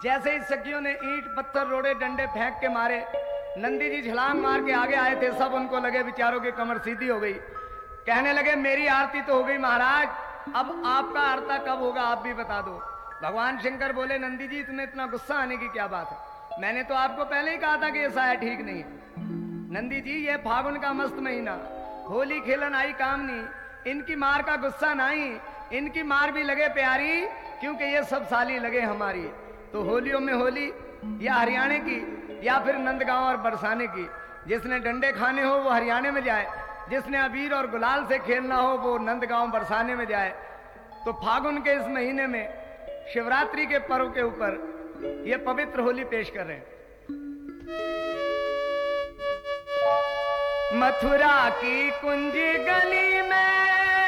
जैसे ही सखियों ने ईंट पत्थर रोड़े डंडे फेंक के मारे, नंदी जी छलांग मार के आगे आए थे। सब उनको लगे बेचारों की कमर सीधी हो गई। कहने लगे मेरी आरती तो हो गई महाराज, अब आपका आरता कब होगा आप भी बता दो। भगवान शंकर बोले नंदी जी तुम्हें इतना गुस्सा आने की क्या बात है, मैंने तो आपको पहले ही कहा था कि ये साया ठीक नहीं है। नंदी जी ये फागुन का मस्त महीना, होली खेलन आई कामनी, इनकी मार का गुस्सा नहीं, इनकी मार भी लगे प्यारी, क्योंकि ये सब साली लगे हमारी। तो होलियों में होली या हरियाणे की या फिर नंदगांव और बरसाने की, जिसने डंडे खाने हो वो हरियाणे में जाए, जिसने अबीर और गुलाल से खेलना हो वो नंदगांव बरसाने में जाए। तो फागुन के इस महीने में शिवरात्रि के पर्व के ऊपर ये पवित्र होली पेश कर रहे हैं। मथुरा की कुंज गली में,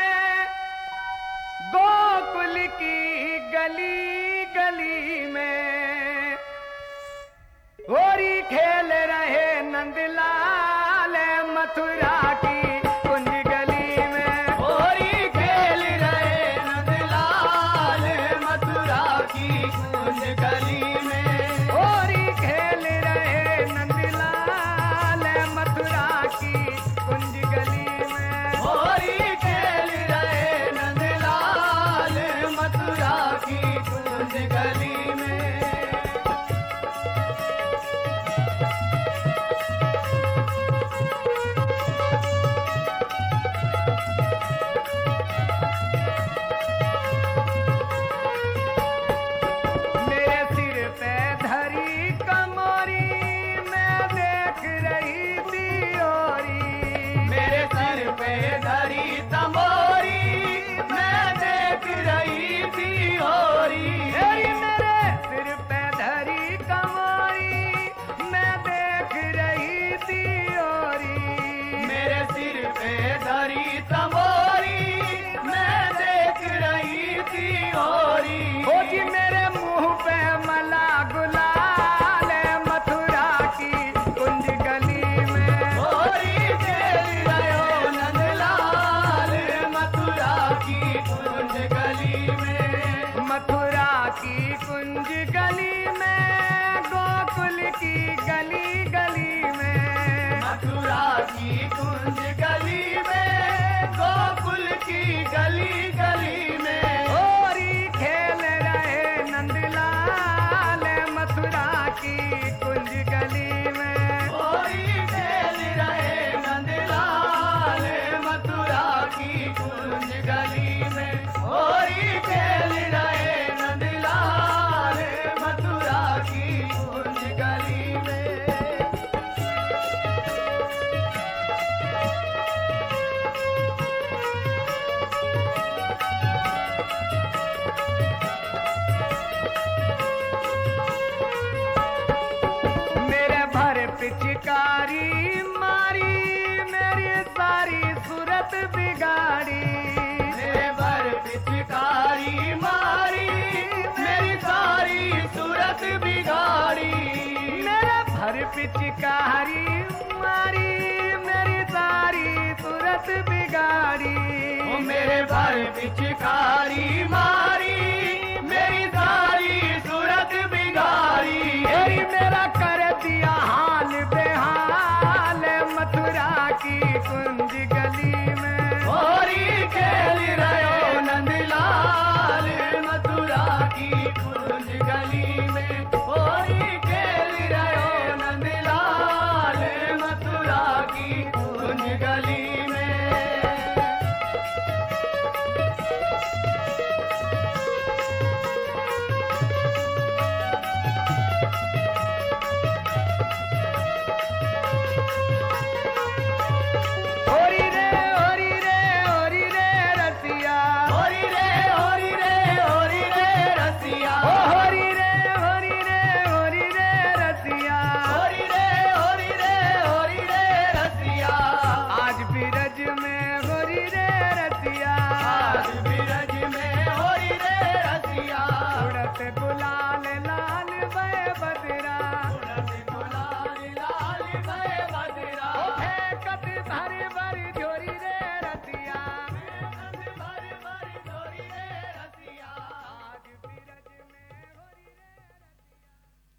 गोकुल की गली गली में, होरी खेल रहे नंदलाल मथुरा की कुंज गली में, होरी खेल रहे नंदलाल मथुरा की कुंज गली में, होरी खेल रहे नंदलाल मथुरा की कुंज गली में, होरी खेल रहे नंदलाल मथुरा की कुंज गली में। पिचकारी मारी मेरी सारी सूरत बिगाड़ी, मेरे भर पिचकारी मारी मेरी सारी सूरत बिगाड़ी, मेरे भर पिचकारी मारी मेरी सारी सूरत बिगाड़ी, मेरे भर पिचकारी मारी